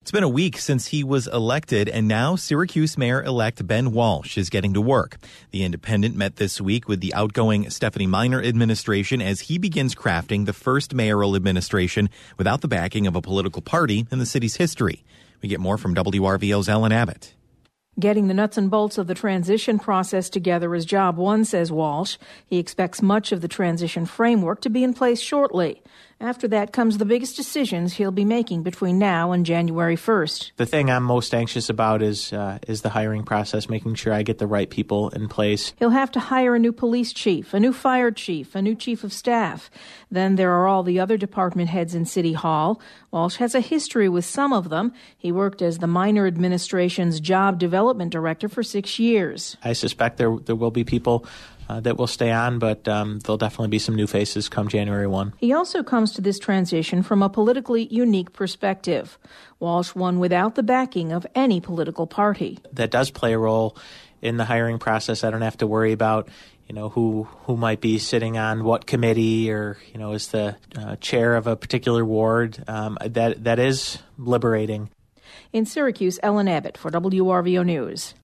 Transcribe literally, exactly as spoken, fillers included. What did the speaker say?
It's been a week since he was elected, and now Syracuse Mayor-elect Ben Walsh is getting to work. The Independent met this week with the outgoing Stephanie Miner administration as he begins crafting the first mayoral administration without the backing of a political party in the city's history. We get more from W R V O's Ellen Abbott. Getting the nuts and bolts of the transition process together is job one, says Walsh. He expects much of the transition framework to be in place shortly. After that comes the biggest decisions he'll be making between now and January first. The thing I'm most anxious about is uh, is the hiring process, making sure I get the right people in place. He'll have to hire a new police chief, a new fire chief, a new chief of staff. Then there are all the other department heads in City Hall. Walsh has a history with some of them. He worked as the Miner administration's job development director for six years. I suspect there there will be people Uh, that will stay on, but um, there'll definitely be some new faces come January first. He also comes to this transition from a politically unique perspective. Walsh won without the backing of any political party. That does play a role in the hiring process. I don't have to worry about, you know, who who might be sitting on what committee or, you know, is the uh, chair of a particular ward. Um, that that is liberating. In Syracuse, Ellen Abbott for W R V O News.